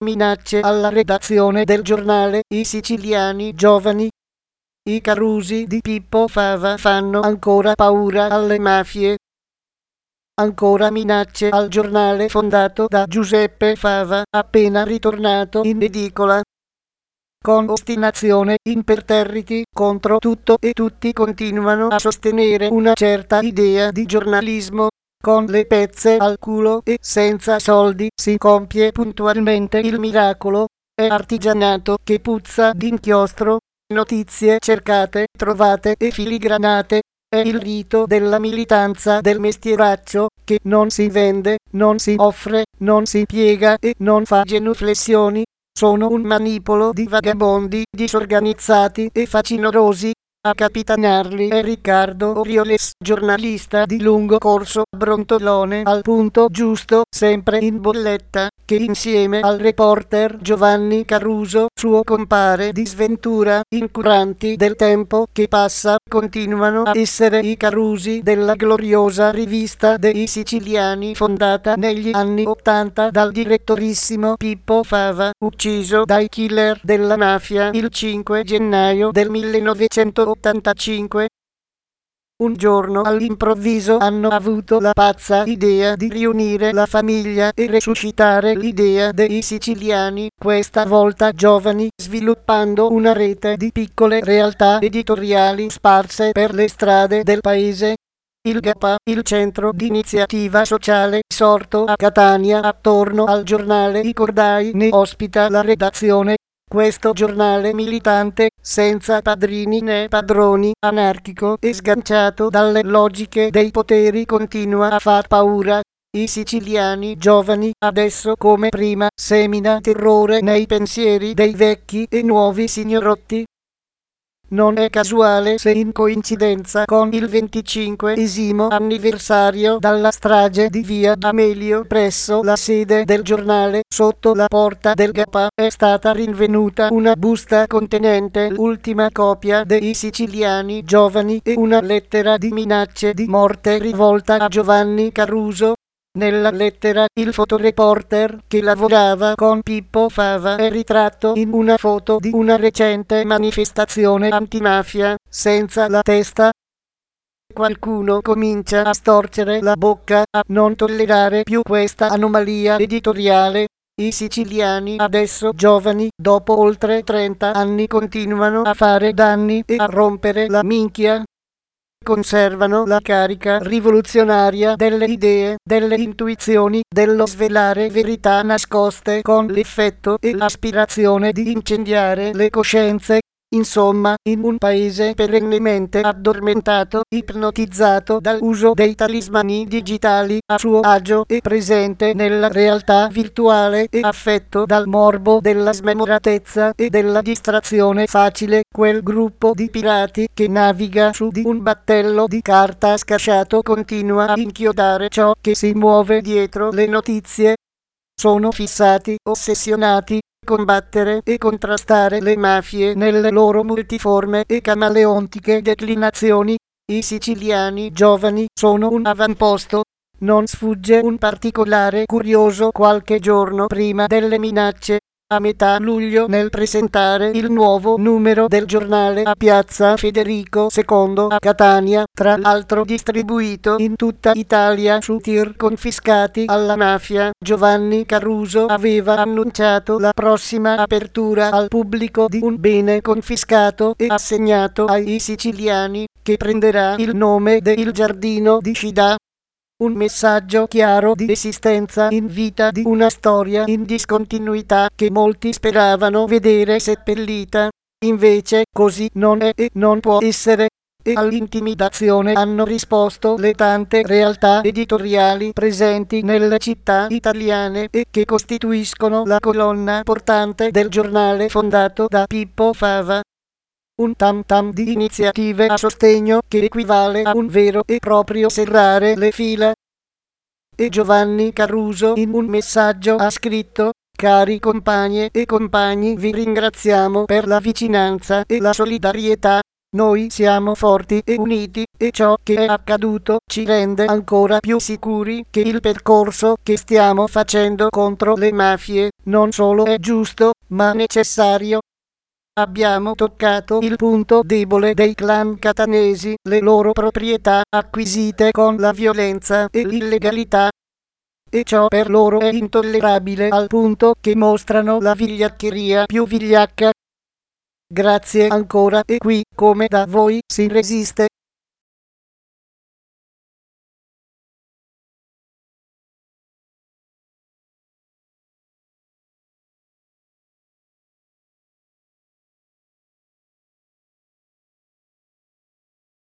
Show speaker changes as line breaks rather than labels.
Minacce alla redazione del giornale I Siciliani Giovani. I Carusi di Pippo Fava fanno ancora paura alle mafie. Ancora minacce al giornale fondato da Giuseppe Fava, appena ritornato in edicola. Con ostinazione imperterriti contro tutto e tutti continuano a sostenere una certa idea di giornalismo. Con le pezze al culo e senza soldi si compie puntualmente il miracolo. È artigianato che puzza d'inchiostro, notizie cercate, trovate e filigranate. È il rito della militanza del mestieraccio, che non si vende, non si offre, non si piega e non fa genuflessioni. Sono un manipolo di vagabondi disorganizzati e facinorosi. A capitanarli è Riccardo Orioles, giornalista di lungo corso, brontolone al punto giusto, sempre in bolletta, che insieme al reporter Giovanni Caruso, suo compare di sventura, incuranti del tempo che passa, continuano a essere i Carusi della gloriosa rivista dei Siciliani fondata negli anni '80 dal direttorissimo Pippo Fava, ucciso dai killer della mafia il 5 gennaio del 1985. Un giorno all'improvviso hanno avuto la pazza idea di riunire la famiglia e resuscitare l'idea dei siciliani, questa volta giovani, sviluppando una rete di piccole realtà editoriali sparse per le strade del paese. Il GAPA, il centro di iniziativa sociale sorto a Catania attorno al giornale I Cordai, ne ospita la redazione. Questo giornale militante, senza padrini né padroni, anarchico e sganciato dalle logiche dei poteri, continua a far paura. I siciliani giovani, adesso come prima, semina terrore nei pensieri dei vecchi e nuovi signorotti. Non è casuale se in coincidenza con il 25° anniversario dalla strage di via D'Amelio presso la sede del giornale, sotto la porta del GAPA, è stata rinvenuta una busta contenente l'ultima copia dei Siciliani Giovani e una lettera di minacce di morte rivolta a Giovanni Caruso. Nella lettera il fotoreporter che lavorava con Pippo Fava è ritratto in una foto di una recente manifestazione antimafia, senza la testa. Qualcuno comincia a storcere la bocca, a non tollerare più questa anomalia editoriale. I siciliani adesso giovani, dopo oltre 30 anni, continuano a fare danni e a rompere la minchia. Conservano la carica rivoluzionaria delle idee, delle intuizioni, dello svelare verità nascoste con l'effetto e l'aspirazione di incendiare le coscienze. Insomma, in un paese perennemente addormentato, ipnotizzato dall'uso dei talismani digitali, a suo agio e presente nella realtà virtuale e affetto dal morbo della smemoratezza e della distrazione facile, quel gruppo di pirati che naviga su di un battello di carta scasciato continua a inchiodare ciò che si muove dietro le notizie. Sono fissati, ossessionati. Combattere e contrastare le mafie nelle loro multiforme e camaleontiche declinazioni. I siciliani giovani sono un avamposto. Non sfugge un particolare curioso: qualche giorno prima delle minacce, a metà luglio, nel presentare il nuovo numero del giornale a Piazza Federico II a Catania, tra l'altro distribuito in tutta Italia su tir confiscati alla mafia, Giovanni Caruso aveva annunciato la prossima apertura al pubblico di un bene confiscato e assegnato ai siciliani, che prenderà il nome de Il Giardino di Scida. Un messaggio chiaro di esistenza in vita di una storia in discontinuità che molti speravano vedere seppellita. Invece così non è e non può essere. E all'intimidazione hanno risposto le tante realtà editoriali presenti nelle città italiane e che costituiscono la colonna portante del giornale fondato da Pippo Fava. Un tam tam di iniziative a sostegno che equivale a un vero e proprio serrare le fila. E Giovanni Caruso in un messaggio ha scritto: cari compagne e compagni, vi ringraziamo per la vicinanza e la solidarietà. Noi siamo forti e uniti e ciò che è accaduto ci rende ancora più sicuri che il percorso che stiamo facendo contro le mafie non solo è giusto, ma necessario. Abbiamo toccato il punto debole dei clan catanesi, le loro proprietà acquisite con la violenza e l'illegalità. E ciò per loro è intollerabile al punto che mostrano la vigliaccheria più vigliacca. Grazie ancora e qui, come da voi, si resiste.